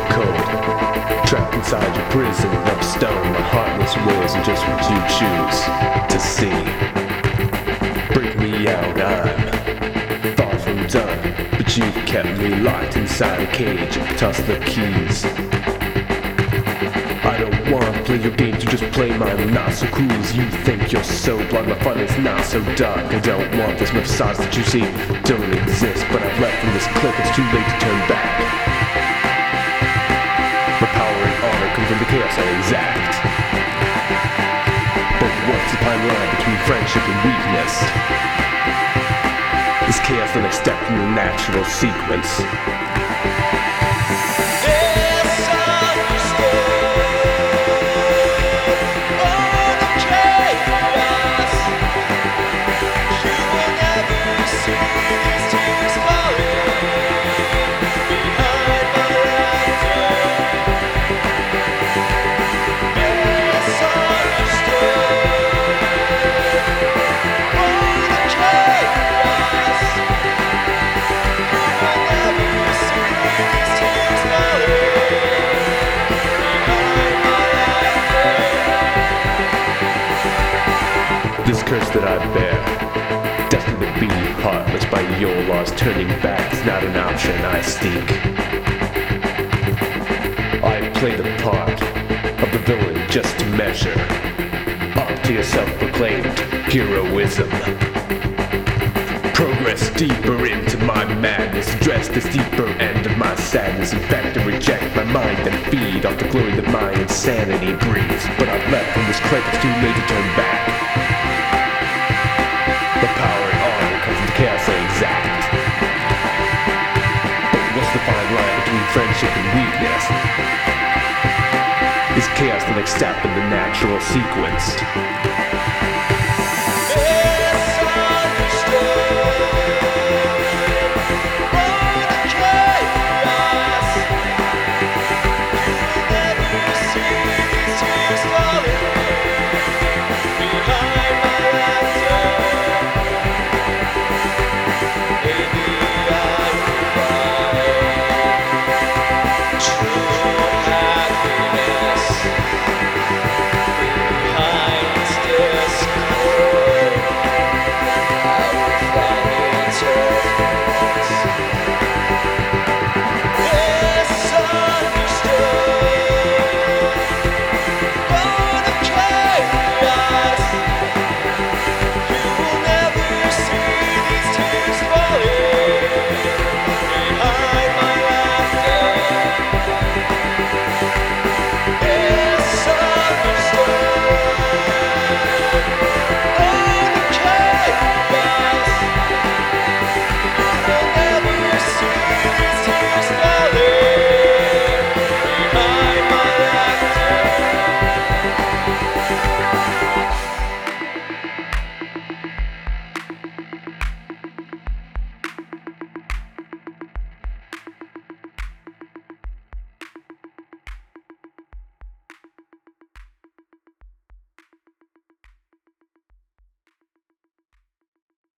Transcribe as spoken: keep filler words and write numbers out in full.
cold. Trapped inside your prison of stone, my heartless ways are just what you choose to see. Break me out, I'm far from done, but you've kept me locked inside a cage. Toss the keys. I don't wanna play your game, to just play mine. Not so cool as you think, you're so blind. My fun is not so dark. I don't want this much size that you see don't exist, but I've left from this cliff, it's too late to turn back. My power and honor come from the chaos I exact. But what's the fine line between friendship and weakness? Is chaos the next step from the natural sequence? This curse that I bear, destined to be heartless by your laws, turning back is not an option I seek. I play the part of the villain just to measure up to your self-proclaimed heroism. Progress deeper into my madness, address this deeper end of my sadness. In fact, I reject my mind and feed off the glory that my insanity breathes. But I've left from this cliff, it's too late to turn back. The power and honor comes from the chaos I exact. But what's the fine line between friendship and weakness? Is chaos the next step in the natural sequence?